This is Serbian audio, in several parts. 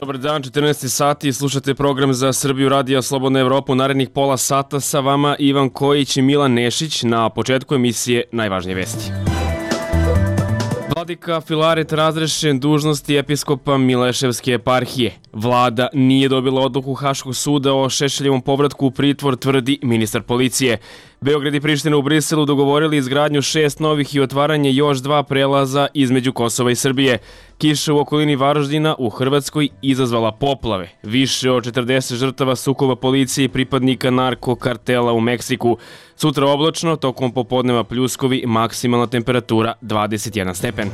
Dobar dan, 14 sati, slušate program za Srbiju Radio Slobodna Evropa. U narednih pola sata sa vama Ivan Kojić i Milan Nešić. Na početku emisije najvažnije vesti. Vladika Filaret razrešen dužnosti episkopa Mileševske eparhije. Vlada nije dobila odluku Haškog suda o Šešeljevom povratku u pritvor, tvrdi ministar policije. Beograd i Priština u Briselu dogovorili izgradnju 6 novih i otvaranje još 2 prelaza između Kosova i Srbije. Kiša u okolini Varaždina u Hrvatskoj izazvala poplave. Više od 40 žrtava sukoba policije i pripadnika narkokartela u Meksiku. Sutra oblačno, tokom popodneva pljuskovi, maksimalna temperatura 21 stepen.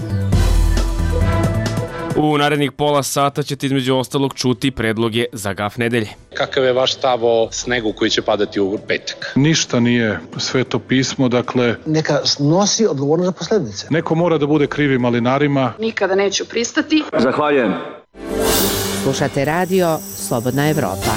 U narednih pola sata ćete između ostalog čuti predloge za gaf nedelje. Kakav je vaš stav o snegu koji će padati u petak? Ništa nije sveto pismo, dakle... Neka nosi odgovornost za posledice. Neko mora da bude krivi malinarima. Nikada neću pristati. Zahvaljujem. Slušate radio Slobodna Evropa.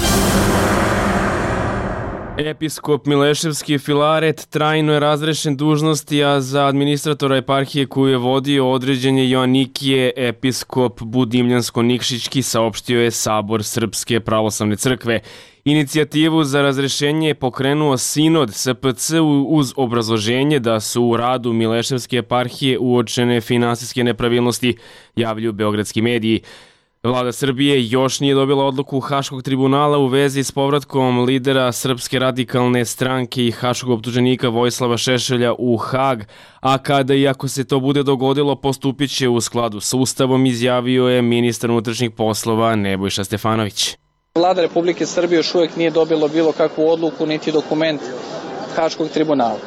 Episkop Mileševski Filaret trajno je razrešen dužnosti, a za administratora eparhije koju je vodio određen je Joanikije, episkop Budimljansko-Nikšićki, saopštio je Sabor Srpske pravoslavne crkve. Inicijativu za razrešenje je pokrenuo Sinod SPC uz obrazloženje da su u radu Mileševske eparhije uočene finansijske nepravilnosti, javljaju beogradski mediji. Vlada Srbije još nije dobila odluku Haškog tribunala u vezi s povratkom lidera Srpske radikalne stranke i haškog optuženika Vojislava Šešelja u Hag, a kada i ako se to bude dogodilo, postupit će u skladu s Ustavom, izjavio je ministar unutrašnjih poslova Nebojša Stefanović. Vlada Republike Srbije još uvijek nije dobila bilo kakvu odluku niti dokument Haškog tribunala.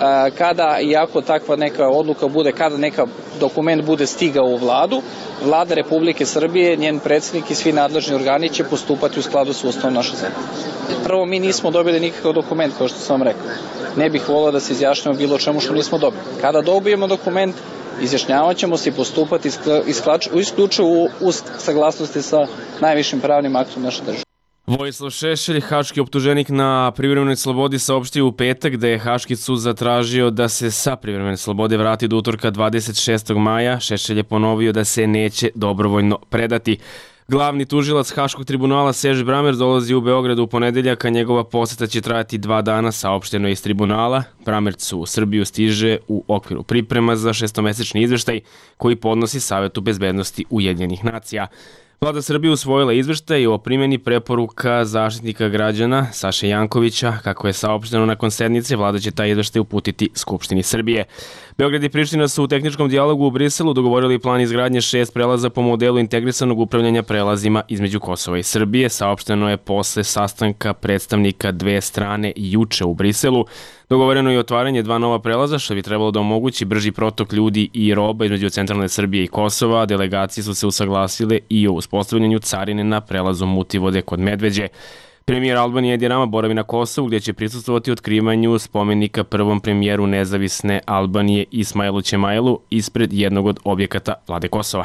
Kada i ako takva neka odluka bude, kada neka dokument bude stigao u vladu, Vlada Republike Srbije, njen predsjednik i svi nadležni organi će postupati u skladu s Ustavom naše zemlje. Prvo, mi nismo dobili nikakav dokument, kao što sam vam rekao. Ne bih volio da se izjašnjamo bilo čemu što nismo dobili. Kada dobijemo dokument, izjašnjavat ćemo se i postupati isključivo u saglasnosti sa najvišim pravnim aktom naše države. Vojislav Šešelj, haški optuženik na privremenoj slobodi, saopštio u petak da je Haški sud zatražio da se sa privremene slobode vrati do utorka 26. maja. Šešelj je ponovio da se neće dobrovoljno predati. Glavni tužilac Haškog tribunala Serge Brammer dolazi u Beograd u ponedeljak, a njegova poseta će trajati 2 dana, saopšteno je iz tribunala. Brammerc u Srbiju stiže u okviru priprema za 6-mesečni izveštaj koji podnosi Savetu bezbednosti Ujedinjenih nacija. Vlada Srbije usvojila izveštaj o primjeni preporuka Zaštitnika građana Saše Jankovića. Kako je saopšteno nakon sednice, vlada će taj izveštaj uputiti Skupštini Srbije. Beograd i Priština su u tehničkom dijalogu u Briselu dogovorili plan izgradnje 6 prelaza po modelu integrisanog upravljanja prelazima između Kosova i Srbije. Saopšteno je posle sastanka predstavnika dve strane juče u Briselu. Dogovoreno je otvaranje 2 nova prelaza, što bi trebalo da omogući brži protok ljudi i roba između centralne Srbije i Kosova. Delegacije su se usaglasile i o uspostavljanju carine na prelazu Mutivode kod Medveđe. Premijer Albanije Edi Rama boravi na Kosovu, gdje će prisustvovati otkrivanju spomenika prvom premijeru nezavisne Albanije Ismailu Ćemailu ispred jednog od objekata vlade Kosova.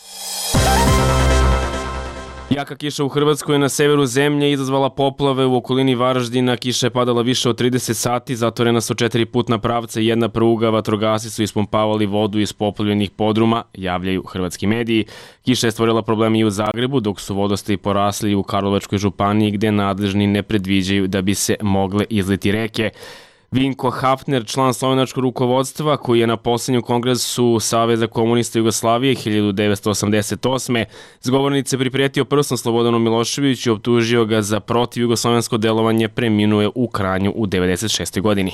Jaka kiša u Hrvatskoj na severu zemlje izazvala poplave u okolini Varaždina. Kiša je padala više od 30 sati, zatvorena su 4 putna pravca i 1 pruga. Vatrogasci su ispumpavali vodu iz poplavljenih podruma, javljaju hrvatski mediji. Kiša je stvorila problemi i u Zagrebu, dok su vodostaji porasli u Karlovačkoj županiji, gde nadležni ne predviđaju da bi se mogle izliti reke. Vinko Hafner, član slovenačkog rukovodstva, koji je na posljednjem kongresu Saveza komunista Jugoslavije 1988. s govornice priprijetio prstom Slobodanu Miloševiću i optužio ga za protivjugoslovensko delovanje, preminuo je u Kranju u 96. godini.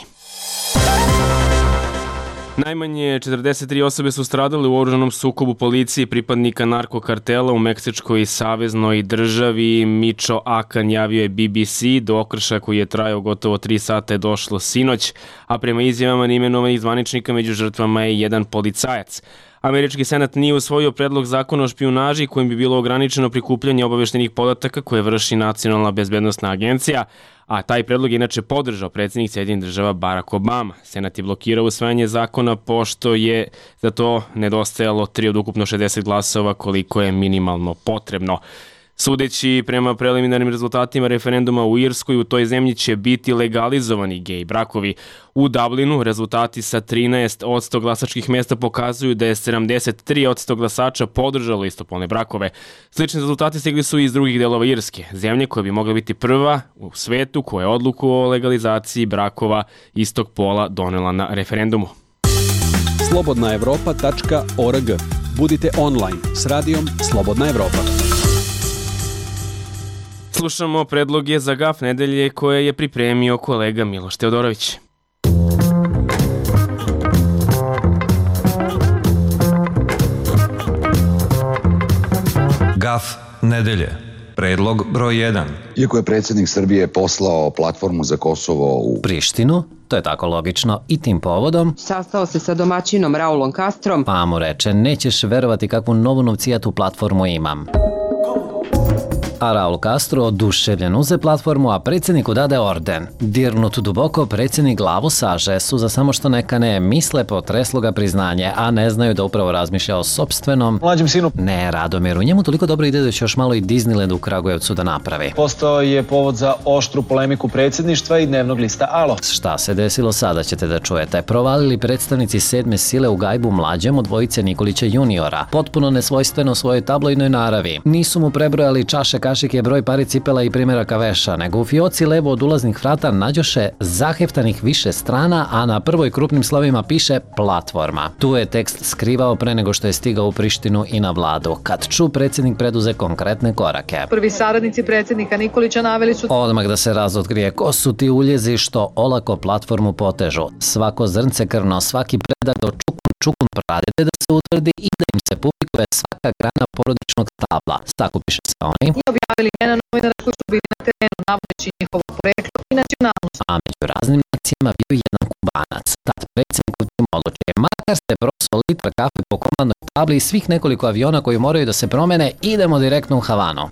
Najmanje 43 osobe su stradale u oružanom sukobu policije i pripadnika narkokartela u Meksičkoj saveznoj državi. Mičo Akan javio je BBC. Do okršaja koji je trajao gotovo 3 sata je došlo sinoć, a prema izjavama neimenovanih zvaničnika među žrtvama je jedan policajac. Američki senat nije usvojio predlog zakona o špijunaži kojim bi bilo ograničeno prikupljanje obaveštenih podataka koje vrši Nacionalna bezbednosna agencija, a taj predlog je inače podržao predsjednik Sjedinjenih država Barack Obama. Senat je blokirao usvajanje zakona pošto je za to nedostajalo 3 od ukupno 60 glasova, koliko je minimalno potrebno. Sudeći prema preliminarnim rezultatima referenduma u Irskoj, u toj zemlji će biti legalizovani gej brakovi. U Dublinu rezultati sa 13% glasačkih mjesta pokazuju da je 73% glasača podržalo istopolne brakove. Slični rezultati stigli su i iz drugih delova Irske, zemlje koja bi mogla biti prva u svetu koja je odluku o legalizaciji brakova istog pola donela na referendumu. Slobodnaevropa.org. Budite online s radijom Slobodna Evropa. Slušamo predloge za GAF nedelje koje je pripremio kolega Miloš Teodorović. GAF nedelje. Predlog broj 1. Iako je predsjednik Srbije poslao platformu za Kosovo u Prištinu, to je tako logično, i tim povodom sastao se sa domaćinom Raulom Castrom, pa mu reče, nećeš verovati kakvu novu novcijatu platformu imam. A Raul Castro oduševljen uze platformu, a predsjedniku dade orden. Dirnut duboko, predsjednik glavu saže, suza samo što neka ne misle, potreslo ga priznanje, a ne znaju da upravo razmišlja o sopstvenom mlađem sinu. Ne, Radomiru, njemu toliko dobro ide da će još malo i Disneyland u Kragujevcu da napravi. Postao je povod za oštru polemiku predsjedništva i dnevnog lista Alo. Šta se desilo sada ćete da čujete. Provalili predstavnici 7. sile u gajbu mlađem od dvojice Nikolića juniora, potpuno nesvojstveno svojoj tabloidnoj naravi. Nisu mu prebrojali čaše, kašike, broj pari cipela i primjeraka veša, nego u fioci levo od ulaznih vrata nađoše zaheftanih više strana, a na prvoj krupnim slovima piše platforma. Tu je tekst skrivao pre nego što je stigao u Prištinu i na vladu. Kad ču, predsjednik preduze konkretne korake. Prvi saradnici predsjednika Nikolića naveli su odmah da se razotkrije ko su ti uljezi što olako platformu potežu. Svako zrnce krvno, svaki predak do čukun pradede da se utvrdi i da im se publikuje svaka grana porodičnog stabla. Sakupiše se oni i objavili imena novinara koji su bili na terenu, navodeći njihovo poreklo i nacionalnost. A među raznim akcijama bio jedan Kubanac. Tad predsjednikov tim odluči, makar se prosuo litar kafe po komandnoj tabli i svih nekoliko aviona koji moraju da se promene, idemo direktno u Havanu.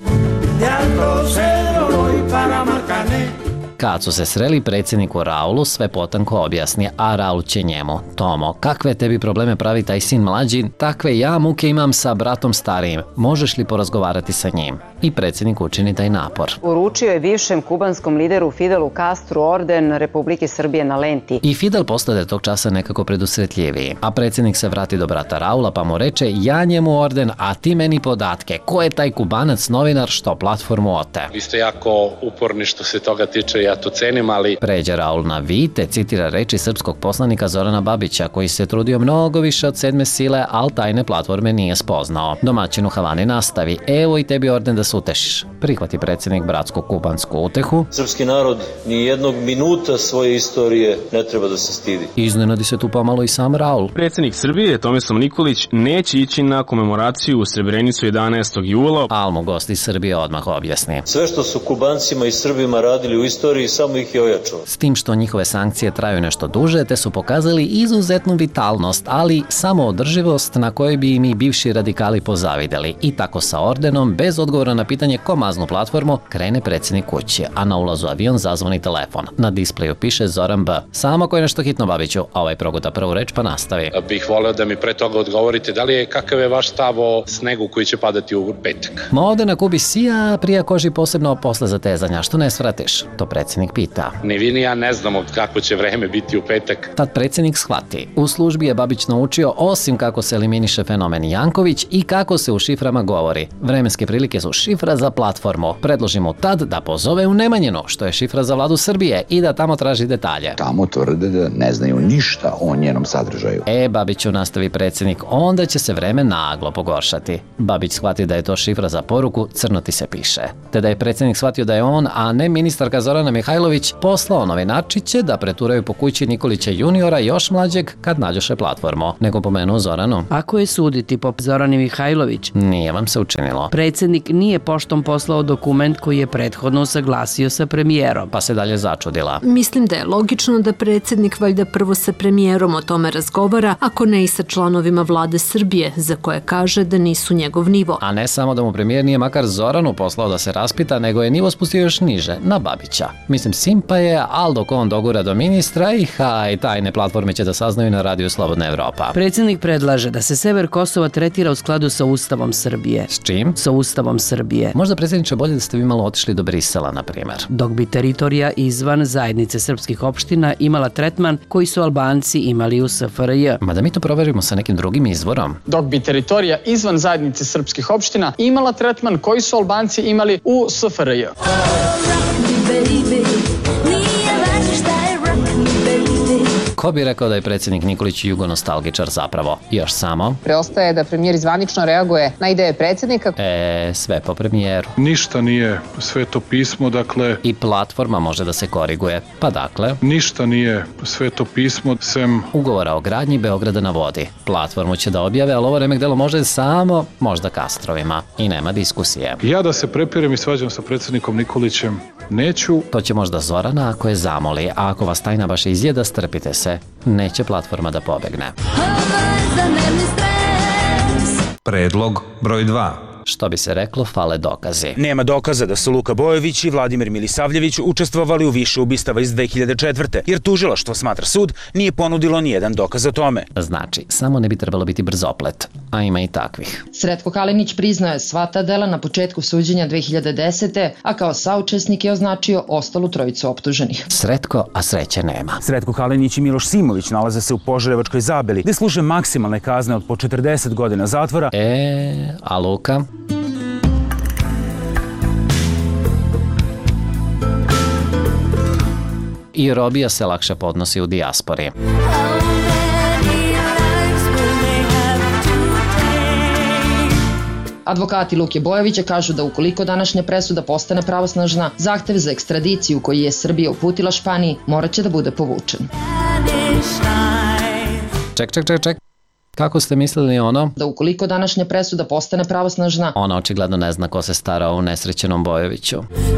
Kad su se sreli, predsjedniku Raulu sve potanko objasni, a Raul će njemu. Tomo, kakve tebi probleme pravi taj sin mlađi, takve ja muke imam sa bratom starijim. Možeš li porazgovarati sa njim? I predsjednik učini taj napor. Uručio je bivšem kubanskom lideru Fidelu Castru orden Republike Srbije na lenti. I Fidel postade tog časa nekako predusretljiviji. A predsjednik se vrati do brata Raula pa mu reče, ja njemu orden, a ti meni podatke. Ko je taj Kubanac novinar što platformu ote? Vi ste jako uporni što se toga tiče, ja to cenim, ali... Pređe Raul na vi, te citira reči srpskog poslanika Zorana Babića, koji se trudio mnogo više od 7. sile, ali tajne platforme nije spoznao. Domaćin u Havani nastavi, evo i tebi orden da se utešiš. Prihvati predsjednik bratsko-kubansku utehu. Srpski narod ni jednog minuta svoje istorije ne treba da se stidi. Iznenadi se tu pomalo i sam Raul. Predsjednik Srbije, Tomislav Nikolić, neće ići na komemoraciju u Srebrenicu 11. jula. Al mu gost iz Srbije odmah objasni. Sve što su Kubancima i Srbima radili u istoriji, samo ih je ojačalo. S tim što njihove sankcije traju nešto duže, te su pokazali izuzetnu vitalnost, ali samoodrživost na kojoj bi im i bivši radikali pozavideli. I tako sa ordenom, bez odgovora na pitanje ko maznu platformu, krene predsjednik kući, a na ulazu avion zazvoni telefon. Na displeju piše Zoran B. Samo ako je nešto hitno, Babiću, a ovaj proguta prvu reč pa nastavi. Bih voleo da mi pre toga odgovorite kakav je vaš stav o snegu koji će padati u petak. Ma ovde na Kubi sija, prija koži posebno posle zatezanja, što ne svratiš? To predsjednik pita. Ni vi ni ja ne znamo kako će vreme biti u petak. Tad predsjednik shvati. U službi je Babić naučio osim kako se eliminiše fenomen Janković i kako se u šiframa govori. Vremenske prilike su šifra za platformu. Predloži mu tad da pozove u Nemanjinu, što je šifra za vladu Srbije, i da tamo traži detalje. Tamo tvrde da ne znaju ništa o njenom sadržaju. Babiću, nastavi predsjednik, onda će se vreme naglo pogoršati. Babić shvati da je to šifra za poruku, crno ti se piše. Te da je predsjednik shvatio da je on, a ne ministarka Zorana Mihajlović, poslao novinarčiće da preturaju po kući Nikolića juniora još mlađeg kad nađoše platformu. Nego pomenuo Zoranu. Ako je suditi po Zorani Mihajlović, nije vam se učinilo. Predsjednik nije poštom poslao dokument koji je prethodno usaglasio sa premijerom. Pa se dalje začudila. Mislim da je logično da predsjednik valjda prvo sa premijerom o tome razgovara, ako ne i sa članovima vlade Srbije, za koje kaže da nisu njegov nivo. A ne samo da mu premijer nije makar Zoranu poslao da se raspita, nego je nivo spustio još niže, na Babića. Mislim, simpa je, ali dok on dogura do ministra i tajne platforme će da saznaju na radiju Slobodna Evropa. Predsjednik predlaže da se sever Kosova tretira u skladu sa Ustavom Srbije. S čim? Sa Ustavom Srbije. Možda, predsjedniče, bolje da ste vi malo otišli do Brisela, na primjer. Dok bi teritorija izvan zajednice srpskih opština imala tretman koji su Albanci imali u SFRJ. Ma da mi to proverimo sa nekim drugim izvorom. Dok bi teritorija izvan zajednice srpskih opština imala tretman koji su Albanci imali u SFRJ. Ko bi rekao da je predsjednik Nikolić jugonostalgičar zapravo? Još samo. Preostaje da premijer zvanično reaguje na ideje predsjednika. Sve po premijeru. Ništa nije sveto pismo, dakle... I platforma može da se koriguje. Pa dakle... Ništa nije sveto pismo, sem... Ugovora o gradnji Beograda na vodi. Platformu će da objave, ali ovo remek delo može samo možda Kastrovima. I nema diskusije. Ja da se prepirem i svađam sa predsjednikom Nikolićem neću. To će možda Zorana ako je zamoli, a ako vas tajna baš izjeda, strpite se. Neće platforma da pobegne. Predlog broj 2. Što bi se reklo, fale dokazi. Nema dokaza da su Luka Bojović i Vladimir Milisavljević učestvovali u više ubistava iz 2004. jer tužilaštvo, smatra sud, nije ponudilo ni jedan dokaz o tome. Znači, samo ne bi trebalo biti brzoplet, a ima i takvih. Sretko Kalinić priznao je sva ta dela na početku suđenja 2010. a kao saučesnik je označio ostalu trojicu optuženih. Sretko, a sreće nema. Sretko Kalinić i Miloš Simović nalaze se u Požarevačkoj Zabeli, gde služe maksimalne kazne od po 40 godina zatvora. A Luka? I robija se lakše podnosi u dijaspori. Advokati Luke Bojovića kažu da ukoliko današnja presuda postane pravosnažna, zahtev za ekstradiciju koji je Srbija uputila Španiji morat će da bude povučen. Ček. Kako ste mislili ono? Da ukoliko današnja presuda postane pravosnažna... Ona očigledno ne zna ko se stara o unesrećenom Bojoviću.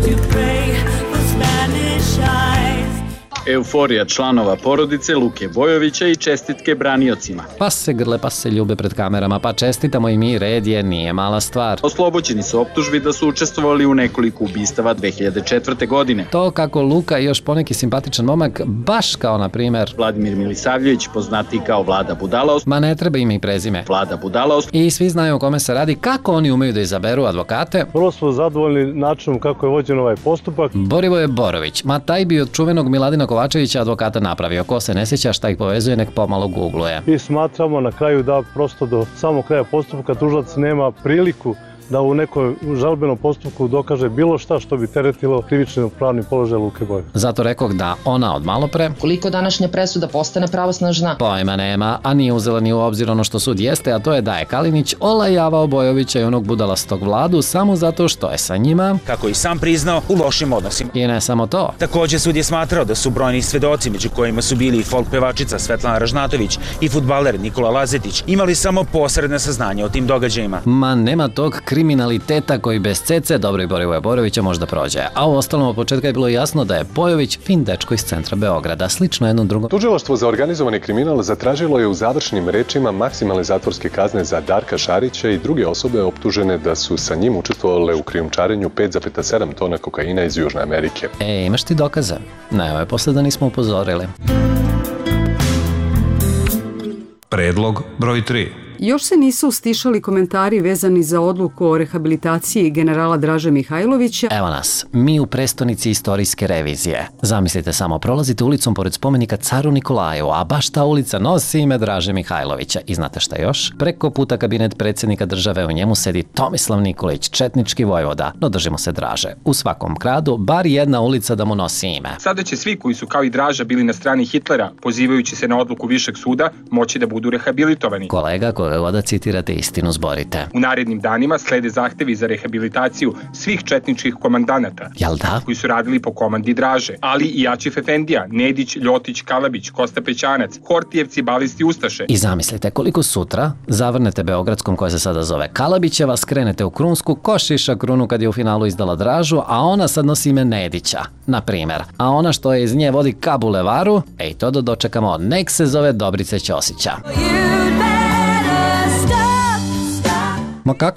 Euforija članova porodice Luke Bojovića i čestitke braniocima. Pa se grle, pa se ljube pred kamerama, pa čestitamo i mi, red je, nije mala stvar. Oslobođeni su optužbi da su učestvovali u nekoliko ubistava 2004. godine. To kako Luka i još poneki simpatičan momak, baš kao na primjer Vladimir Milisavljević, poznatiji kao Vlada Budalaos. Ma ne treba ime i prezime. Vlada Budalaos. I svi znaju o kome se radi, kako oni umeju da izaberu advokate. Vrlo smo zadovoljni načinom kako je vođen ovaj postupak. Borivoje Borović, ma taj bi od čuvenog Miladina Kovačevića advokata napravio. Ko se ne sjeća šta ih povezuje, nek pomalo googluje. Mi smatramo na kraju da prosto do samog kraja postupka tužilac nema priliku da u nekoj žalbenom postupku dokaže bilo šta što bi teretilo krivični pravni položaj Luke Bojovića. Zato rekog da ona od malo pre... Koliko današnja presuda postane pravosnažna? Pojma nema, a nije uzela ni u obzir ono što sud jeste, a to je da je Kalinić olajavao Bojovića i onog budalastog Vladu samo zato što je sa njima, kako i sam priznao, u lošim odnosima. I ne samo to. Takođe, sud je smatrao da su brojni svedoci, među kojima su bili i folk pevačica Svetlana Ražnatović i fudbaler Nikola Lazetić, imali samo posredne saznanja o tim događajima. Ma nema tog kriminaliteta koji bez cece dobro i Borivoje Borovića možda prođe. A u ostalom od početka je bilo jasno da je Bojović fin dečko iz centra Beograda, slično jednom drugom. Tužilaštvo za organizovani kriminal zatražilo je u završnim rečima maksimalne zatvorske kazne za Darka Šarića i druge osobe optužene da su sa njim učestvovale u krijumčarenju 5,7 tona kokaina iz Južne Amerike. Imaš ti dokaze? Ne, posle da nismo upozorili. Predlog broj 3. Još se nisu stišali komentari vezani za odluku o rehabilitaciji generala Draže Mihajlovića. Evo nas, mi u prestonici istorijske revizije. Zamislite samo, prolazite ulicom pored spomenika caru Nikolaju, a baš ta ulica nosi ime Draže Mihajlovića. I znate šta još? Preko puta kabinet predsjednika države, u njemu sedi Tomislav Nikolić, četnički vojvoda. No držimo se Draže. U svakom gradu, bar jedna ulica da mu nosi ime. Sada će svi koji su kao i Draža bili na strani Hitlera, pozivajući se na odluku Višeg suda, moći da budu rehabilitovani. Kolega, da citirate istinu, zborite. U narednim danima slede zahtevi za rehabilitaciju svih četničkih komandanata, koji su radili po komandi Draže, ali i Jačif Efendija, Nedić, Ljotić, Kalabić, Kosta Pećanac, Hortijevci, Balisti, Ustaše. I zamislite koliko sutra zavrnete Beogradskom, koja se sada zove Kalabićeva, skrenete u Krunsku, ko šiša Krunu kad je u finalu izdala Dražu, a ona sad nosi ime Nedića, na primer. A ona što je iz nje vodi ka bulevaru, to da dočekamo, nek se zove Dobrice Ćosića. Ma kakvi da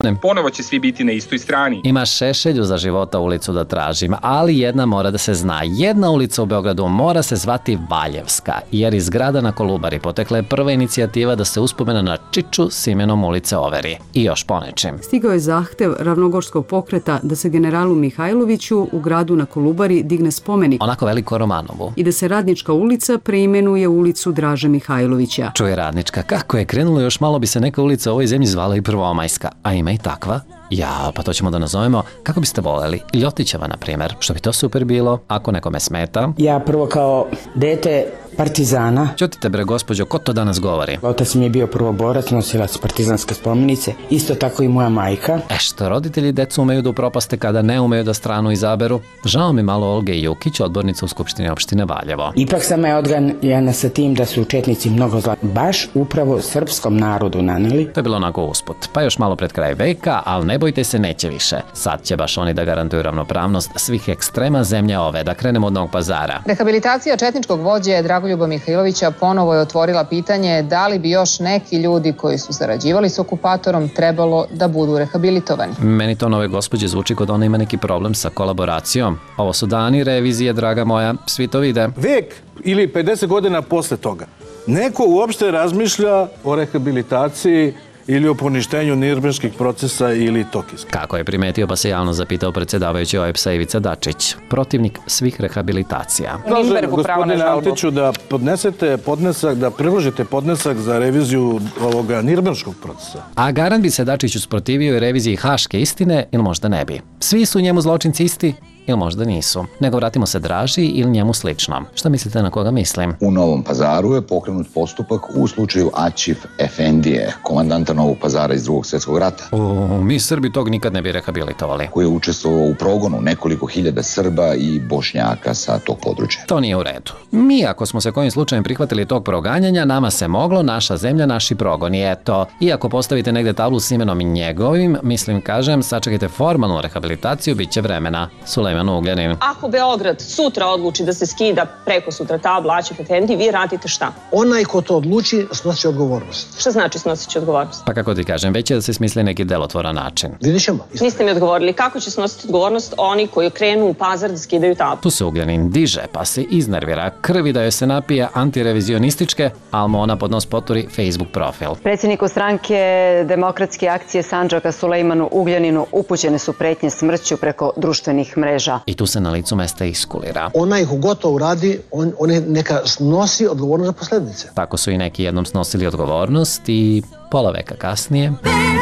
Ponovo će svi biti na istoj strani. Ima Šešelju za života ulicu da tražim, ali jedna mora da se zna. Jedna ulica u Beogradu mora se zvati Valjevska, jer iz grada na Kolubari potekla je prva inicijativa da se uspomena na Čiču s imenom ulice overi. I još ponečim. Stigao je zahtev Ravnogorskog pokreta da se generalu Mihajloviću u gradu na Kolubari digne spomenik. Onako veliko Romanovu. I da se Radnička ulica preimenuje ulicu Draže Mihajlovića. Čuje Radnička, kako je krenulo, još malo bi se neka ulica u ovoj zemlji zvala i Prvomajska, a ima i takva. Ja, pa to ćemo da nazovemo, kako biste voleli, Ljotićeva, na primjer, što bi to super bilo, ako nekome smeta. Ja prvo kao dete partizana. Ćutite bre, gospođo, ko to danas govori? Otac mi je bio prvoborac, nosilac partizanske spomenice, isto tako i moja majka. Što roditelji decu umeju da upropaste kada ne umeju da stranu izaberu? Žao mi malo Olge Jukić, odbornica u Skupštini opštine Valjevo. Ipak sam je odganjena sa tim da su četnici mnogo zla, baš upravo srpskom narodu naneli. To je bilo onako usput, pa još malo pred kraj veka, ali ne bojte se, neće više. Sad će baš oni da garantuju ravnopravnost svih ekstrema zemlje ove. Da krenemo od Novog Pazara. Rehabilitacija četničkog vođe Dragoljuba Mihajlovića ponovo je otvorila pitanje da li bi još neki ljudi koji su sarađivali s okupatorom trebalo da budu rehabilitovani. Meni to nove gospođe zvuči kod ona ima neki problem sa kolaboracijom. Ovo su dani revizije, draga moja, svi to vide. Vek ili 50 godina posle toga neko uopšte razmišlja o rehabilitaciji ili o poništenju nirnberških procesa ili Tokijskih. Kako je primetio, pa se javno zapitao predsjedavajući OEBS-a Ivica Dačić, protivnik svih rehabilitacija. Kaže gospodine Antiću da podnesete podnesak, da priložite podnesak za reviziju ovoga nirnberškog procesa. A garant bi se Dačić usprotivio i reviziji Haške istine, ili možda ne bi. Svi su njemu zločinci isti, ili možda nisu. Nego vratimo se Draži ili njemu slično. Šta mislite na koga mislim? U Novom Pazaru je pokrenut postupak u slučaju Aćif Efendije, komandanta Novog Pazara iz Drugog svjetskog rata. Mi Srbi tog nikad ne bi rehabilitovali. Koji je učestvovao u progonu nekoliko hiljada Srba i Bošnjaka sa tog područja. To nije u redu. Mi, ako smo se kojim slučajem prihvatili tog proganjanja, nama se moglo, naša zemlja, naši progoni. Eto, iako postavite negde tablu s imenom i njegovim, mislim, kažem, sačekajte formalnu rehabilitaciju, bit će vremena. Ugljanin. Ako Beograd sutra odluči da se skida preko sutra tabla Aćif Efendi, vi radite šta? Onaj ko to odluči snosi odgovornost. Šta znači snosit će odgovornost? Pa kako ti kažem, već je da se smisli neki delotvoran način. Vidjet ćemo. Niste mi odgovorili kako će snositi odgovornost oni koji krenu u Pazar da skidaju tablu. Tu se Ugljanin diže pa se iznervira, krvi da joj se napije antirevizionističke, ali mu ona pod nos poturi Facebook profil. Predsjedniku stranke Demokratske akcije Sandžaka Sulejmanu Ugljaninu upućene su pretnje smrću preko društvenih mreža. I tu se na licu mesta iskulira. Onaj ko gotovo uradi, on neka snosi odgovornost za posljedice. Tako su i neki jednom snosili odgovornost i pola veka kasnije...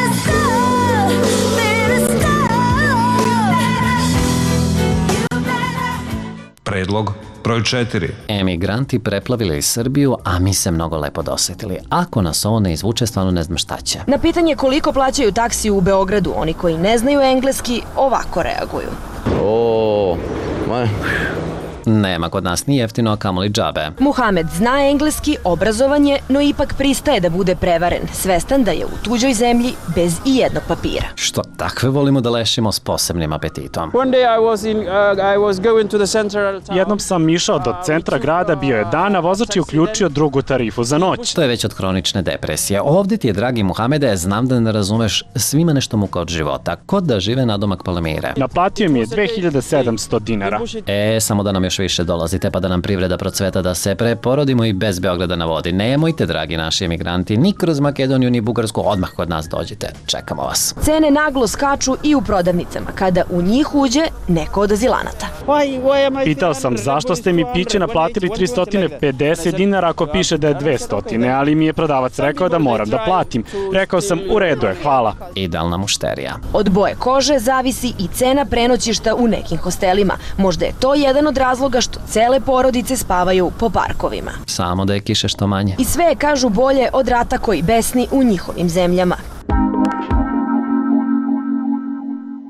Predlog broj 4. Emigranti preplavili Srbiju, a mi se mnogo lepo dosetili. Ako nas ovo ne izvuče, stvarno ne znam šta će. Na pitanje koliko plaćaju taksi u Beogradu, oni koji ne znaju engleski ovako reaguju. Nema kod nas ni jeftino, a kamoli džabe. Muhamed zna engleski, obrazovan je, no ipak pristaje da bude prevaren, svestan da je u tuđoj zemlji bez i jednog papira. Što takve volimo da lešimo s posebnim apetitom. Jednom sam išao do centra grada, bio je dan, a vozač je uključio drugu tarifu za noć. To je već od hronične depresije. Ovdje ti je, dragi Muhamede, znam da ne razumeš, svima nešto muka od života, kod da žive nadomak Palmire. Naplatio mi je 2700 dinara. Samo da nam još više dolazite pa da nam privreda procveta, da se preporodimo i bez Beograda na vodi. Nemojte, dragi naši emigranti, ni kroz Makedoniju ni Bugarsku, odmah kod nas dođite. Čekamo vas. Cene naglo skaču i u prodavnicama kada u njih uđe neko od azilanata. Pitao sam zašto ste mi piće naplatili 350 dinara ako piše da je 200, ali mi je prodavac rekao da moram da platim. Rekao sam u redu je, hvala. Idealna mušterija. Od boje kože zavisi i cena prenoćišta u nekim hostelima. Možda je to jedan od razloga što cele porodice spavaju po parkovima. Samo da je kiše što manje. I sve je, kažu, bolje od rata koji besni u njihovim zemljama.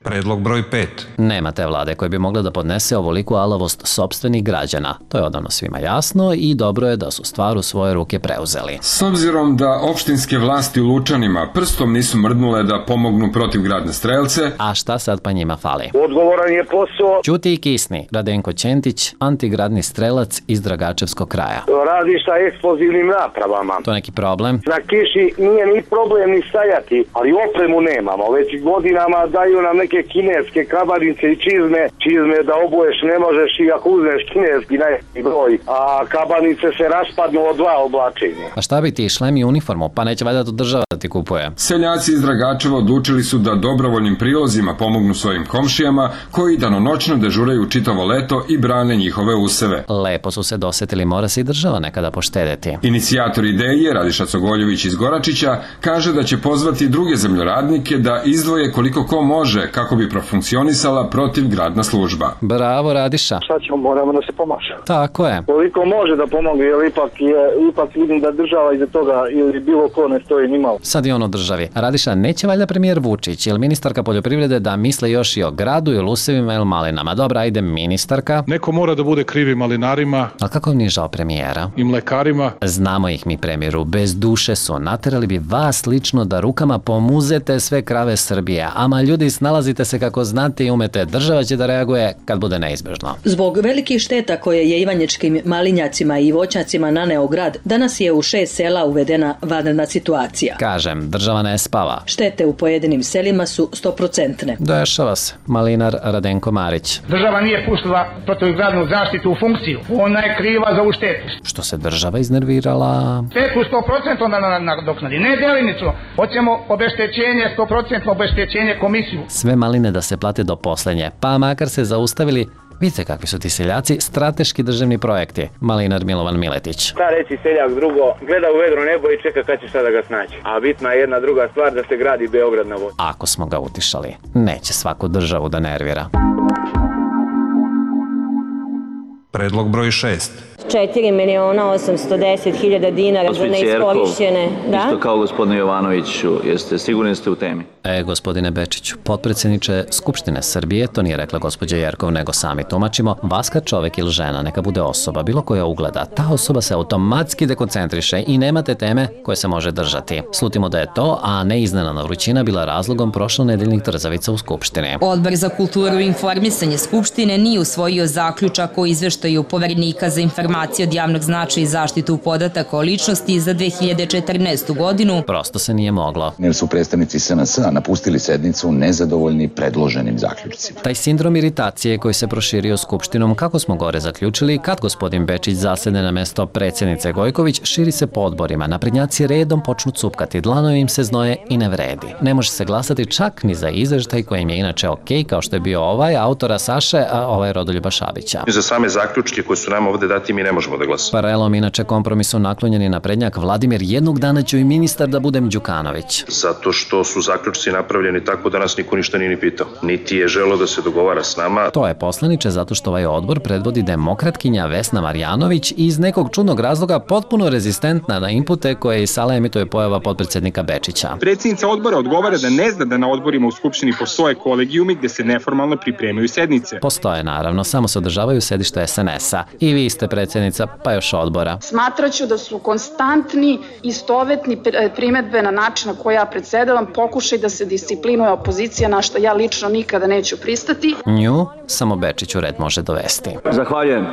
Predlog broj 5. Nema te vlade koja bi mogla da podnese ovoliku alavost sopstvenih građana. To je odavno svima jasno i dobro je da su stvar u svoje ruke preuzeli. S obzirom da opštinske vlasti u Lučanima prstom nisu mrdnule da pomognu protivgradne strelce... A šta sad pa njima fali? Odgovoran je posao. Ćuti i kisni. Radenko Ćentić, antigradni strelac iz Dragačevskog kraja. Radi sa eksplozivnim napravama. To je neki problem? Na kiši nije ni problem ni stajati, ali opremu nemamo. Već godinama daju nam neke kineske kabanice i čizme da obuješ ne možeš i ako uzmeš kineski najveći broj, a kabanice se raspadnu od dva oblačenja. A šta bi ti, šlem i uniformu, pa neće valjda to država da ti kupuje? Seljaci iz Dragačeva odlučili su da dobrovoljnim prilozima pomognu svojim komšijama koji danonoćno dežuraju čitavo leto i brane njihove useve. Lepo su se dosetili, mora se i država nekada poštedeti. Inicijator ideje, Radiša Cogoljević iz Goračića, kaže da će pozvati druge zemljoradnike da izdvoje koliko ko može kako bi profunkcionisala protivgradna služba. Bravo, Radiša. Šta ćemo, moramo da se pomaša. Tako je. Koliko može da pomogne, jer ipak vidim da država iza toga ili bilo ko ne stoji ni malo. Sad je on u državi. Radiša, neće valjda premijer Vučić ili ministarka poljoprivrede da misle još i o gradu ili usevima ili malinama? Dobra, ajde ministarka. Neko mora da bude krivi malinarima. Ali kako vam nije žao premijera? I mlekarima. Znamo ih mi, premijeru, bez duše su. Naterali bi vas lično da rukama pomuzete sve krave Srbije. Ama ljudi, snalazite se kako znate i umete. Država će da reaguje kad bude neizbežno. Zbog velikih šteta koje je ivanjičkim malinjacima i voćnjacima naneo grad, danas je u 6 sela uvedena vanredna situacija. Kažem, država ne spava. Štete u pojedinim selima su 100%. Dešava se. Malinar Radenko Marić. Država nije pustila protivgradnu zaštitu u funkciju. Ona je kriva za ovu štetu. Što se država iznervirala? Štetu 100% nadoknadi, ne delimično. Hoćemo obeštećenje, 100% obeštećenje komisiju. Sve maline da se plate do poslednje, pa makar se zaustavili. Vidite kakvi su ti seljaci, strateški državni projekti. Malinar Milovan Miletić. Šta reći seljak drugo, gleda u vedro nebo i čeka kad će šta da ga snaći. A bitna je jedna druga stvar, da se gradi Beograd na vodi. Ako smo ga utišali, neće svaku državu da nervira. Predlog broj 6. 4.810.000 dinara za neiskorišćene. Isto kao gospodine Jovanoviću, jeste sigurni ste u temi? Gospodine Bečiću, potpredsjedniče Skupštine Srbije, to nije rekla gospođa Jerkov, nego sami tumačimo, vas kad čovek ili žena, neka bude osoba, bilo koja ugleda, ta osoba se automatski dekoncentriše i nemate teme koje se može držati. Slutimo da je to, a ne iznenadna vrućina, bila razlogom prošlonedeljnih trzavica u Skupštini. Odbor za kulturu i informisanje Skupštine nije usvojio zaključak o izveštaju Poverenika za informacije od javnog značaja i zaštitu podataka o ličnosti za 2014. godinu. Prosto se nije moglo. Jer su predstavnici SNS-a napustili sednicu nezadovoljni predloženim zaključcima. Taj sindrom iritacije koji se proširio Skupštinom, kako smo gore zaključili, kad gospodin Bečić zasedne na mesto predsjednice Gojković, širi se po odborima. Naprednjaci redom počnu cupkati, dlanovi im se znoje i ne vredi. Ne može se glasati čak ni za izveštaj kojim je inače okej, kao što je bio ovaj autora Saše, a ovaj Rodoljuba Šabića. Za same zaključke koje su nam ovde dati mi ne možemo da glasamo. Paralelom inače kompromisu naklonjeni naprednjak Vladimir, jednog dana ću i ministar da budem Đukanović. Zato što su zaključci napravljeni tako da nas niko ništa nije ni pitao. Niti je želeo da se dogovara s nama. To je poslaniče zato što ovaj odbor predvodi demokratkinja Vesna Marjanović i iz nekog čudnog razloga potpuno rezistentna na inpute koje iz sale emituje pojava potpredsjednika Bečića. Predsjednica odbora odgovara da ne zna da na odborima u Skupštini postoje kolegijumi gde se neformalno pripremaju sednice. Postoje naravno, samo se održavaju sedišta SNS-a. I vi ste predsjednica, pa još odbora. Smatraću da su konstantni, istovetni primedbe na način na koji ja predsedavam, pokušaj da se disciplinuje opozicija, na što ja lično nikada neću pristati. Nju samo Bečić u red može dovesti. Zahvaljujem.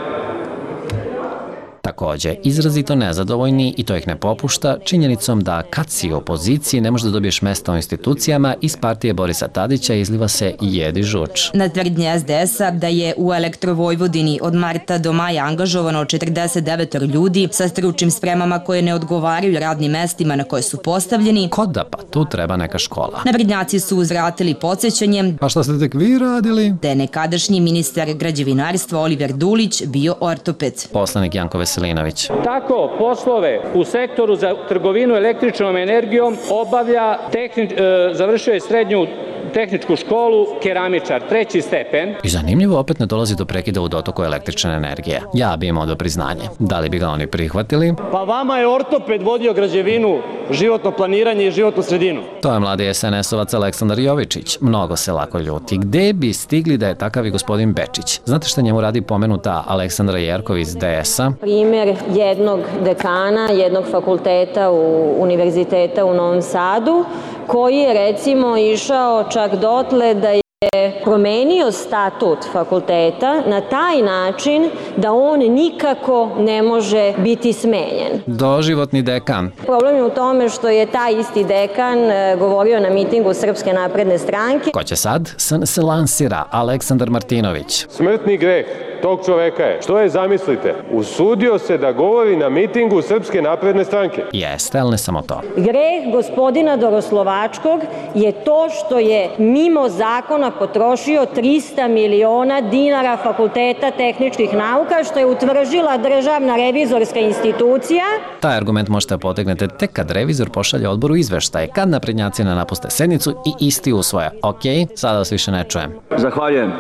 Takođe, izrazito nezadovoljni, i to ih ne popušta, činjenicom da kad si u opoziciji ne možeš da dobiješ mesto u institucijama, iz partije Borisa Tadića izliva se jedi žuč. Na tvrdnje SDS-a da je u Elektrovojvodini od marta do maja angažovano 49 ljudi sa stručnim spremama koje ne odgovaraju radnim mestima na koje su postavljeni. Koda pa, tu treba neka škola. Naprednjaci su uzvratili podsjećanjem. Pa šta ste tek vi radili? Da je nekadašnji ministar građevinarstva Oliver Dulić bio ortoped. Poslanik Janko Veselinović. Tako poslove u sektoru za trgovinu električnom energijom obavlja završio je srednju tehničku školu, keramičar, 3. stepen. I zanimljivo, opet ne dolazi do prekida u dotoku električne energije. Ja bi imao do priznanje. Da li bi ga oni prihvatili? Pa vama je ortoped vodio građevinu, životno planiranje i životnu sredinu. To je mladi SNS-ovac Aleksandar Jovičić. Mnogo se lako ljuti. Gde bi stigli da je takav i gospodin Bečić? Znate šta njemu radi pomenuta Aleksandra Jerkov iz DS-a? Primer jednog dekana, jednog fakulteta univerziteta u Novom Sadu, koji je recimo išao čak dotle da je promenio statut fakulteta na taj način da on nikako ne može biti smenjen. Doživotni dekan. Problem je u tome što je taj isti dekan govorio na mitingu Srpske napredne stranke. Ko će sad? Se lansira Aleksandar Martinović. Smrtni greh tog čoveka je, što je, zamislite, usudio se da govori na mitingu Srpske napredne stranke. Jeste, ali ne samo to. Greh gospodina Doroslovačkog je to što je mimo zakona potrošio 300 miliona dinara Fakulteta tehničkih nauka, što je utvrdila Državna revizorska institucija. Taj argument možete potegnete tek kad revizor pošalje odboru izveštaje, kad naprednjaci ne napuste sednicu i isti usvoje. Ok, sada vas više ne čujem. Zahvaljujem.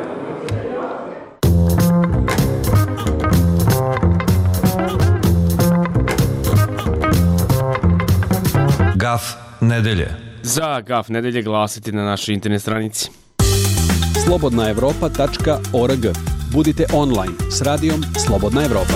Gaf nedelje. Za Gaf nedelje glasite na našoj internet stranici. slobodnaevropa.org. Budite online s radijom Slobodna Evropa.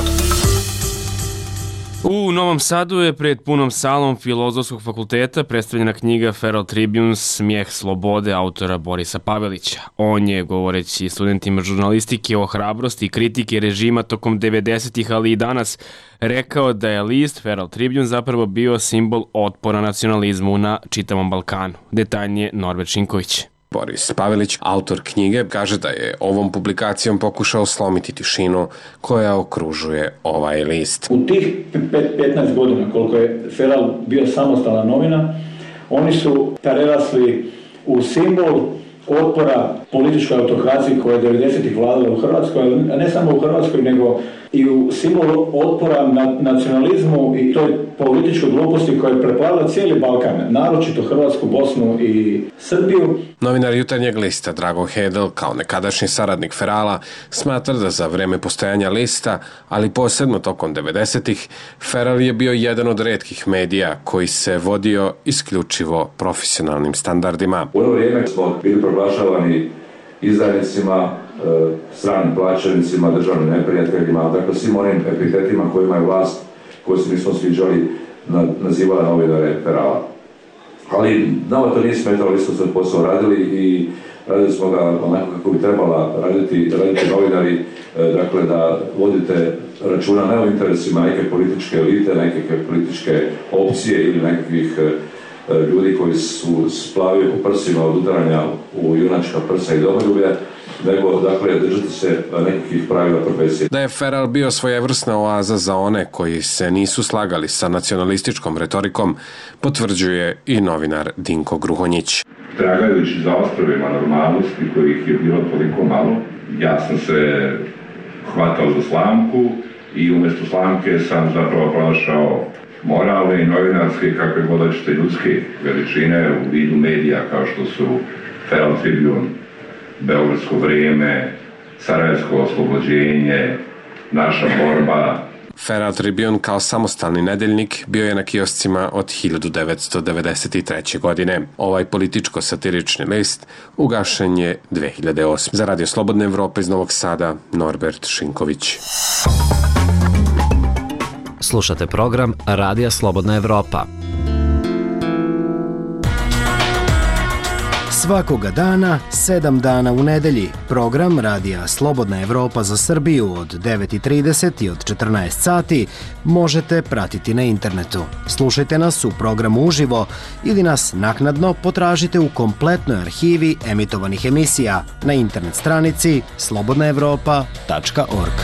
U Novom Sadu je pred punom salom Filozofskog fakulteta predstavljena knjiga Feral Tribune Smijeh slobode autora Borisa Pavelića. On je, govoreći studentima žurnalistike o hrabrosti i kritike režima tokom 90-ih, ali i danas, rekao da je list Feral Tribune zapravo bio simbol otpora nacionalizmu na čitavom Balkanu. Detaljnije Norbert Šinković. Boris Pavelić, autor knjige, kaže da je ovom publikacijom pokušao slomiti tišinu koja okružuje ovaj list. U tih 15 godina koliko je Feral bio samostalna novina, oni su prerasli u simbol otpora političkoj autokraciji koja je 90-ih vladala u Hrvatskoj, a ne samo u Hrvatskoj, nego i u simbol otpora nacionalizmu i toj političkoj gluposti koja je preplavila cijeli Balkan, naročito Hrvatsku, Bosnu i Srbiju. Novinar Jutarnjeg lista Drago Hedel, kao nekadašnji saradnik Ferala, smatra da za vreme postojanja lista, ali posebno tokom 90-ih, Feral je bio jedan od retkih medija koji se vodio isključivo profesionalnim standardima. U ono vrijeme smo bili proglašavani izdajnicima, stranim plaćenicima, državnim neprijateljima, dakle svim onim epitetima kojima je vlast, koji se nismo sviđali, nazivala novinare Ferala. Ali nama to nije smetalo, mi smo svoj posao radili i radili smo ga onako kako bi trebala raditi novinari, dakle da vodite računa ne o interesima neke političke elite, neke političke opcije ili nekakvih ljudi koji su splavili po prsima od udaranja u junačka prsa i domoljublje, nego, dakle, držati se nekakvih pravila profesije. Da je Feral bio svojevrsna oaza za one koji se nisu slagali sa nacionalističkom retorikom, potvrđuje i novinar Dinko Gruhonjić. Tragajući za ostrovima normalnosti, kojih je bilo toliko malo, ja sam se hvatao za slamku i umjesto slamke sam zapravo pronašao moralne i novinarske, kakve god hoćete, ljudske veličine u vidu medija kao što su Feral Tribune, Beogradsko vrijeme, Sarajevsko oslobođenje, Naša borba. Feral Tribune kao samostalni nedeljnik bio je na kioscima od 1993. godine. Ovaj političko-satirični list ugašen je 2008. Za Radio Slobodne Evrope iz Novog Sada, Norbert Šinković. Slušate program Radija Slobodna Evropa. Svakoga dana, 7 dana u nedelji, program Radija Slobodna Evropa za Srbiju od 9:30 i od 14 sati možete pratiti na internetu. Slušajte nas u programu uživo ili nas naknadno potražite u kompletnoj arhivi emitovanih emisija na internet stranici slobodnaevropa.org.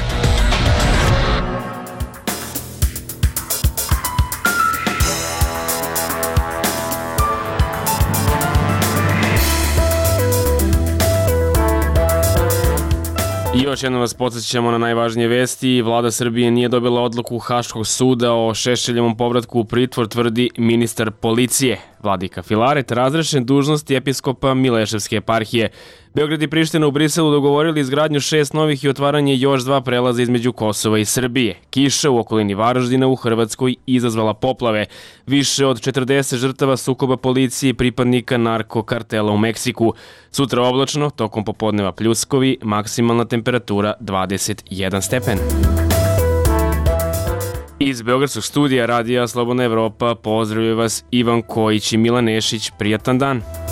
I još jednom vas podsjećamo na najvažnije vesti. Vlada Srbije nije dobila odluku Haškog suda o Šešeljevom povratku u pritvor, tvrdi ministar policije. Vladika Filaret razrešen dužnosti episkopa Mileševske eparhije. Beograd i Priština u Briselu dogovorili izgradnju 6 novih i otvaranje još 2 prelaza između Kosova i Srbije. Kiša u okolini Varaždina u Hrvatskoj izazvala poplave. Više od 40 žrtava sukoba policije i pripadnika narkokartela u Meksiku. Sutra oblačno, tokom popodneva pljuskovi, maksimalna temperatura 21 stepen. Iz Beogradskog studija Radija Slobodna Evropa pozdravljaju vas Ivan Kojić i Milan Nešić. Prijatan dan!